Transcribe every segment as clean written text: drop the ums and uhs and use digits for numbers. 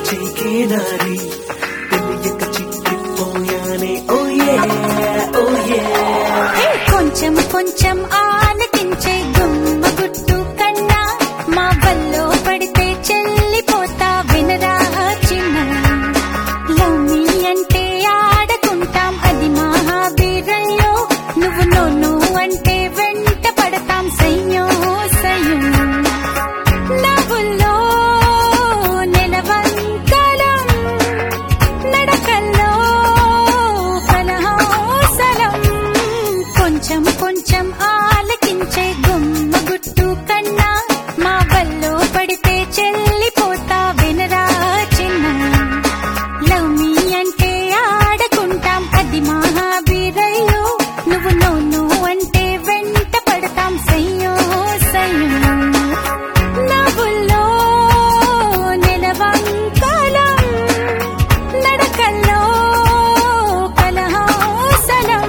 చేకే నారి తెలియక చిక్కిపోయానే ఓ యే ఓ యే కొంచెం కొంచెం ఆలకించే గుమ్మ గుట్టు కన్నా మా వల్లో పడితే చెల్లిపోతా వినరా చిన్న లవ్ మీ అంటే ఆడుకుంటాం అది మహాబీరయ్యో నువ్వు నోను అంటే వెంట పడతాం సయ్యో సయ్యో నవ్వుల్లో నెలవంకలం నడకల్లో కలహాసలం కొంచెం కొంచెం ఆలకించే గుమ్మ గుట్టు కన్నా మా వల్లో పడితే చెల్లిపోతా వినరా చిన్న లవ్ మీ అంటే ఆడుకుంటాం అది మహాబీరయ్యో నువ్వు నోను అంటే వెంట పడతాం సయ్యో సయ్యో నవ్వుల్లో నెలవంకలం నడకల్లో కలహాసలం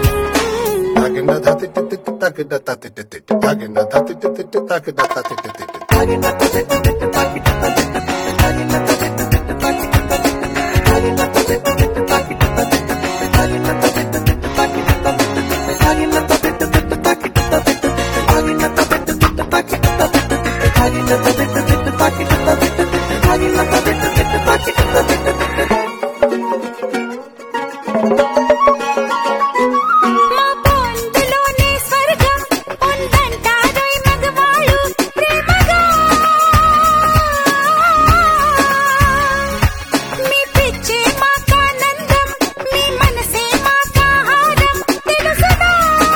మా పొందులోనే స్వర్గం ఉందంటారోయ్ మగవాళ్ళు ప్రేమగా మీ పిచ్చే మాకానందం మీ మనసే మాకాహారం తెలుసునా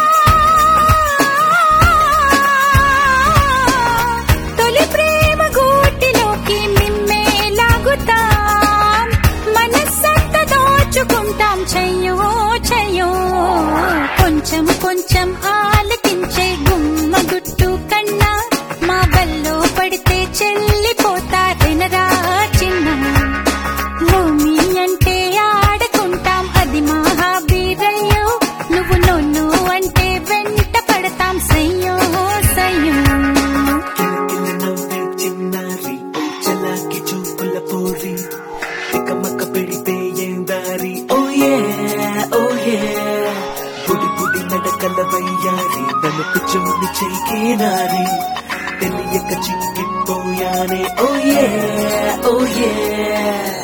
తొలి ప్రేమ గూటిలోకి మిమ్మే లాగుతాం మనస్సంత దోచుకుంటాం చెయ్యో చెయ్యో కొంచెం కొంచెం ఆలకించే గుమ్మ గుట్టు కన్నా మా వల్లో పడితే చెల్లిపోతా వినరా చిన్న లవ్ మీ అంటే ఆడుకుంటాం అది మహాబీరయ్యో నువ్వు నోను అంటే వెంట పడతాం సయ్యో సయ్యో కిలకిల నవ్వే చిన్నారి ఓ చలాకి చూపుల పోరి తికమక పెడితే ఏం దారి ఓ యే ఓ యే పుడి పుడి నడకల వయ్యారి తనకు చూని చేకే నారి తెలియక చిక్కిపోయానే ఓ యే ఓ యే